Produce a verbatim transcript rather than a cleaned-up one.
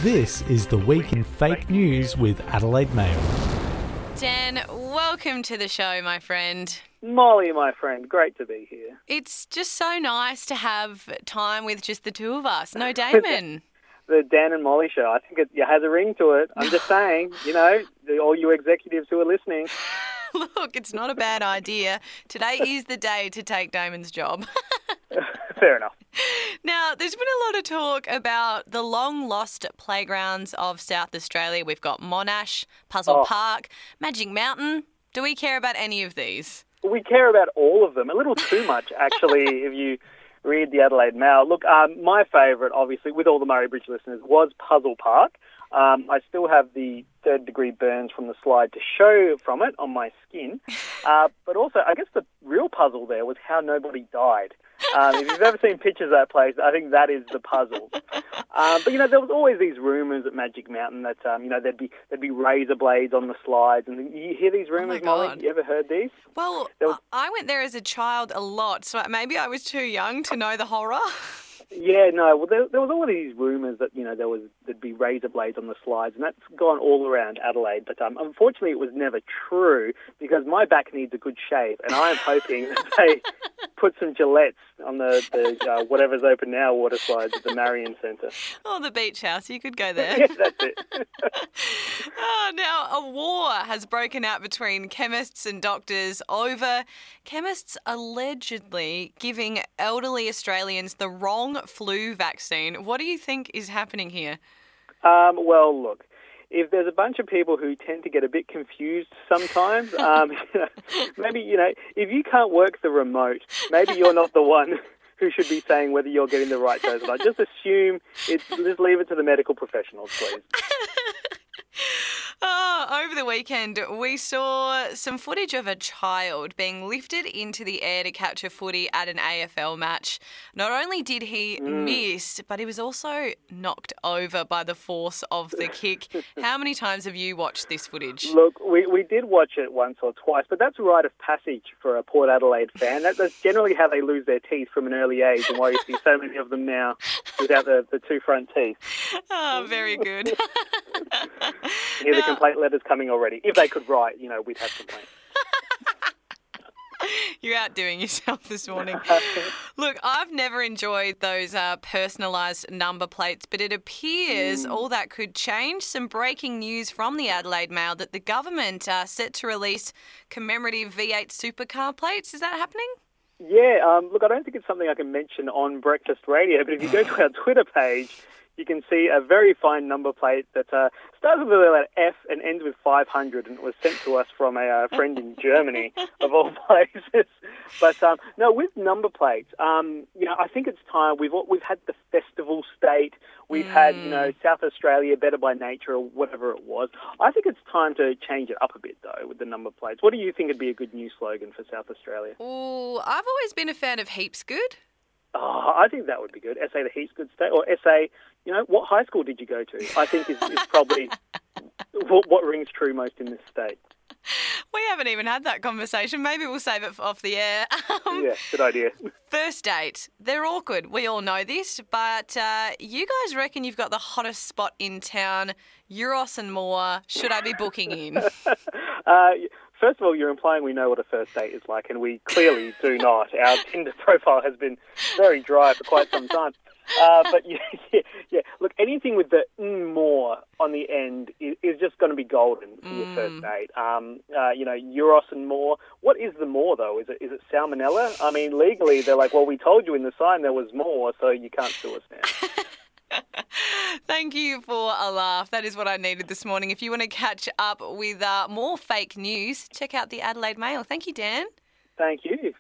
This is the Week in Fake News with Adelaide Mail. Dan, welcome to the show, my friend. Molly, my friend, great to be here. It's just so nice to have time with just the two of us. No Damon. The Dan and Molly show. I think it, it has a ring to it. I'm just saying, you know, the, all you executives who are listening. Look, it's not a bad idea. Today is the day to take Damon's job. Fair enough. Now, there's been a lot of talk about the long-lost playgrounds of South Australia. We've got Monash, Puzzle Oh. Park, Magic Mountain. Do we care about any of these? We care about all of them. A little too much, actually, if you read the Adelaide Mail. Look, um, my favourite, obviously, with all the Murray Bridge listeners, was Puzzle Park. Um, I still have the third-degree burns from the slide to show from it on my skin. Uh, but also, I guess the real puzzle there was how nobody died. Um, if you've ever seen pictures of that place, I think that is the puzzle. Um, but, you know, there was always these rumours at Magic Mountain that, um, you know, there'd be there'd be razor blades on the slides. And you hear these rumours, Oh my Molly? God. You ever heard these? Well, was- I went there as a child a lot, so maybe I was too young to know the horror. Yeah, no. Well, there, there was all these rumours that, you know, there was there'd be razor blades on the slides, and that's gone all around Adelaide. But um, unfortunately, it was never true because my back needs a good shave, and I am hoping that they put some Gillettes on the, the uh, whatever's open now water slides at the Marion Centre. Oh, the beach house. You could go there. Yeah, that's it. Oh, now, a war has broken out between chemists and doctors over chemists allegedly giving elderly Australians the wrong flu vaccine. What do you think is happening here? Um, well, look, if there's a bunch of people who tend to get a bit confused sometimes, um, maybe, you know, if you can't work the remote, maybe you're not the one who should be saying whether you're getting the right dose or not. Just assume it's, just leave it to the medical professionals, please. Oh, over the weekend, we saw some footage of a child being lifted into the air to catch a footy at an A F L match. Not only did he Mm. miss, but he was also knocked over by the force of the kick. How many times have you watched this footage? Look, we, we did watch it once or twice, but that's a rite of passage for a Port Adelaide fan. That, that's generally how they lose their teeth from an early age, and why you see so many of them now without the, the two front teeth. Oh, very good. You hear the Now- complaint letters coming already. If they could write, you know, we'd have complaints. You're outdoing yourself this morning. Look, I've never enjoyed those uh, personalised number plates, but it appears all that could change. Some breaking news from the Adelaide Mail that the government are set to release commemorative V eight supercar plates. Is that happening? Yeah, um, look, I don't think it's something I can mention on Breakfast Radio, but if you go to our Twitter page, you can see a very fine number plate that uh, starts with the letter F and ends with five hundred, and it was sent to us from a uh, friend in Germany, of all places. But um, no, with number plates, um, you know, I think it's time. We've all- we've had the festival state, we've had you know South Australia Better by Nature or whatever it was. I think it's time to change it up a bit though with the number plates. What do you think would be a good new slogan for South Australia? Oh, I've always been a fan of Heaps Good. Oh, I think that would be good. S A, the Heaps Good State, or S A, you know, what high school did you go to? I think is, is probably what, what rings true most in this state. We haven't even had that conversation. Maybe we'll save it for off the air. Um, Yeah, good idea. First date. They're awkward. We all know this, but uh, you guys reckon you've got the hottest spot in town, Euros and more. Should I be booking in? Uh, first of all, you're implying we know what a first date is like, and we clearly do not. Our Tinder profile has been very dry for quite some time. Uh, but yeah, yeah, yeah, look, anything with the mm, more on the end is, is just going to be golden for your first date. Um, uh, you know, Euros and more. What is the more, though? Is it is it salmonella? I mean, legally, they're like, well, we told you in the sign there was more, so you can't sue us now. Thank you for a laugh. That is what I needed this morning. If you want to catch up with uh, more fake news, check out the Adelaide Mail. Thank you, Dan. Thank you.